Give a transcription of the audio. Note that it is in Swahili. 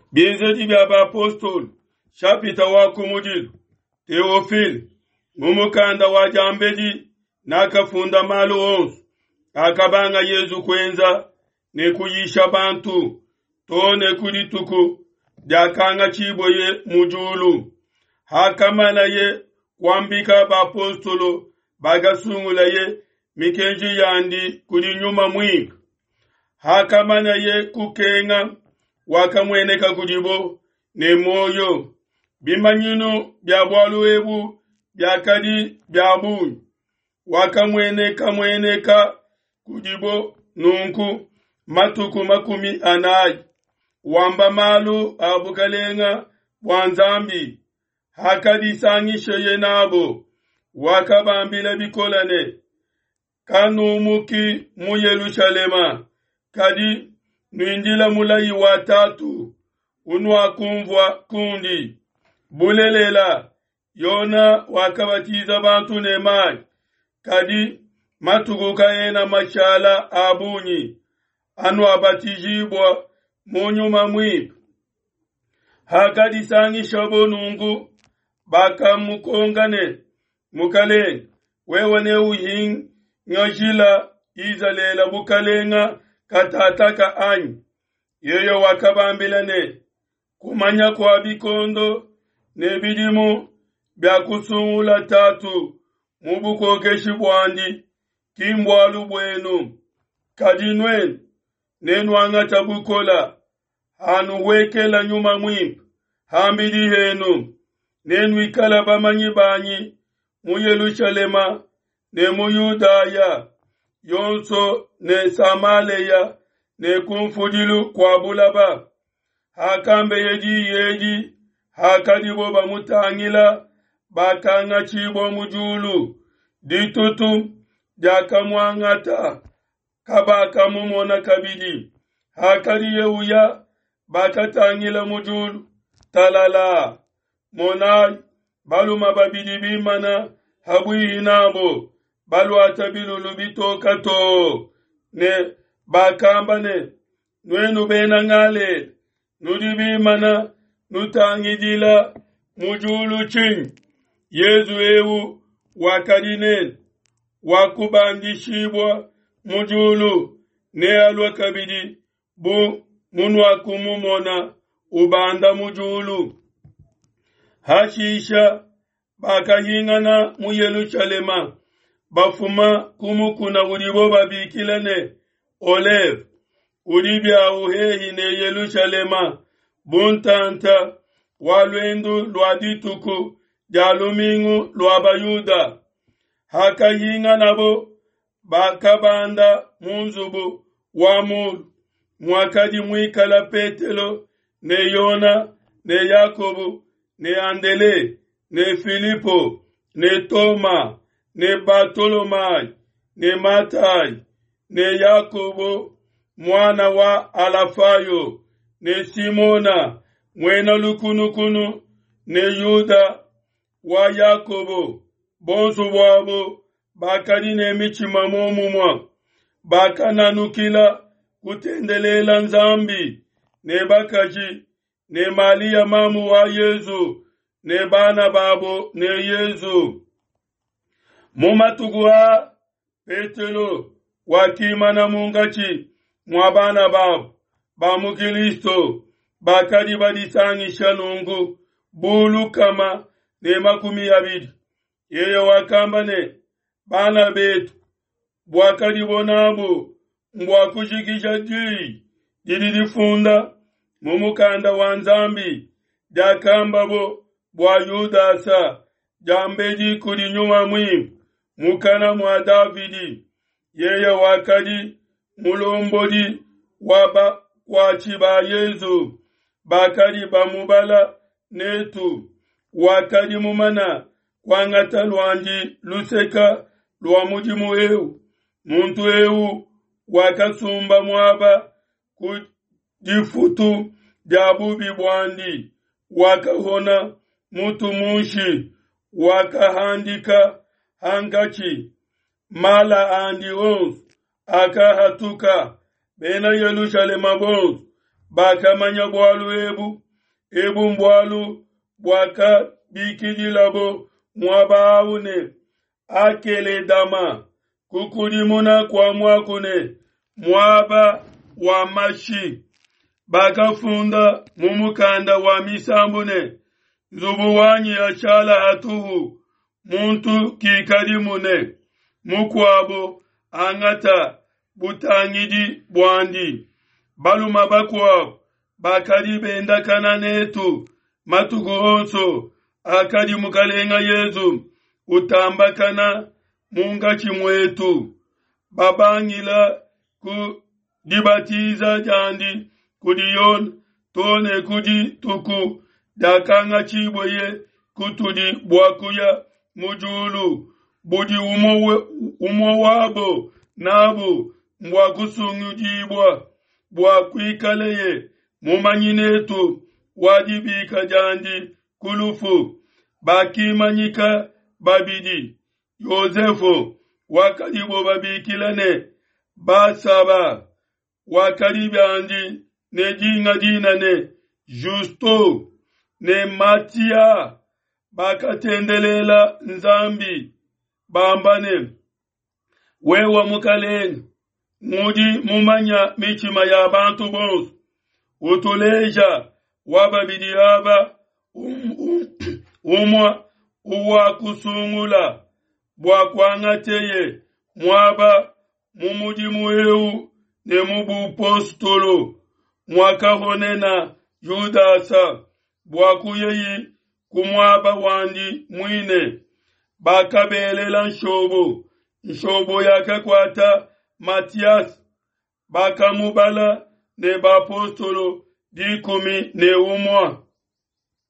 Bienzedi bya apostol chapita wa kumujil Theophile mumukanda wa jambedi nakafunda malo onsu akabanga Yezu kwenza ne kuyisha bantu tone kulituku jakanga chiboye mujulu hakamana ye kwambika ba apostolo bagasungula ye mikenji yandi kuli nyuma mwinga hakamana ye kukenga wakamweneka kujibo ne moyo bimanyino bya bwaluebu bya kadi bya bunyu wakamweneka kujibo nunku matuku makumi anayi wamba malu abukalenga bwanzambi hakadisangishe ye nabo wakabambila bikolane kanumuki mu Yerusalema kadi nwindila mulayi watatu unwa kumvwa kundi bulelela yona wakabatiza bantu ne maji kadi matuguka yena machala abunyi anu abatijibwa munyuma mwipu hakadi sangisha bonungu baka mukongane mukalenga wewane uhin nyojila izalela bukalenga katataka anyi yeyo wakabambilane kumanya kwa bikondo ne bidimu bya kusungula tatu mubukokeshi bwandi kimbwalu bwenu kadinwen nenwanga tabukola hanu wekela nyuma mwimpa hambidi henu nenwikala bamanyi banyi mu Yerusalema ne mu Yudaya yonso ne Samaleya ne kumfudilu kwa bulaba hakambe yeji hakadibo bamutangila bakanga chibo mujulu ditutu jakamwangata kabaka mumona kabidi hakadiye uya bakatangila mujulu talala monai baluma babidi bimana habwi nabo balwata bilulu bitokato ne bakambane nwenu bena ngale nudibimana nutangidila mujulu ching Yezu ewu wakadinen wakubandishibwa mujulu ne alwa kabidi bu munwa kumumona ubanda mujulu hashisha bakahingana mu Yerusalema bafuma kumukuna ulibo babikilane Olev ulibya uhehi ne Yerusalema buntanta walwendu lwadituku jalumingu lwabayuda hakahinga nabo bakabanda munzubu wamulu mwakadi mwikala Petelo ne Yona ne Yakobu ne Andele ne Filipo ne Toma ne Bartolomai ne Matai ne Yakobo mwana wa Alafayo ne Simona mwena lukunukunu ne Yuda wa Yakobo bonsu wabo bakadi ne michima momumwa bakananukila kutendelela nzambi ne bakaji ne Malia mamu wa Yezu ne bana babo ne Yezu mumatugwa Petelo wakimana mungachi mwabana babo bamukilisto bakadi badisangisha nungu bulu kama ne makumi abidi yeyo wakambane bana betu bwakadi bonabo mbwakushikisha didifunda mumukanda wa nzambi jakambabo bwa Yudasa jambedi kuli nyuma mwimu mukana mwa Davidi yeyo wakadi mulombodi waba wachiba Yezu bakadi bamubala netu wakadi mumana kwangata lwanji luseka lwa mujimu ewu muntu ewu wakasumba mwaba kujifutu jabubi bwandi wakahona mutu munshi wakahandika hangachi mala andi onsu akahatuka bena Yerusalema bonsu bakamanya bwalu ebu mbwalu bwaka bikidilabo mwabawune akele dama kukulimuna kwa mwakune mwaba wa mashi bakafunda mumukanda wa misambune zubuwanyi achala hatuhu muntu kikalimune mukwabo angata butangidi bwandi baluma bakwabo bakalibenda kananetu matugonso akali mukalenga yezu utambakana munga chimwetu babangila ku dibatiza jandi kudiyon tone kudi tuku dakanga chiboye kutudi bwakuya mujulu budi umowabo nabo mbwakusungujibwa bwakwikaleye mumanyinetu wadibika jandi kulufu bakimanyika babidi Yosefu wakalibo babikilane basaba wakalibandi ne jinga dinane Justo ne Matia bakatendelela nzambi bambane wewa mukaleng mudi mumanya michima ya bantu bons utuleja wababidi aba umwa uwa kusungula bwakwangateye mwaba mumudi mueu ne mubu postolo mwakahonena Yudasa bwakuyeyi kumwaba wandi mwine bakabelela nshobo yakakwata Matias bakamubala ne bapostolo dikumi ne umwa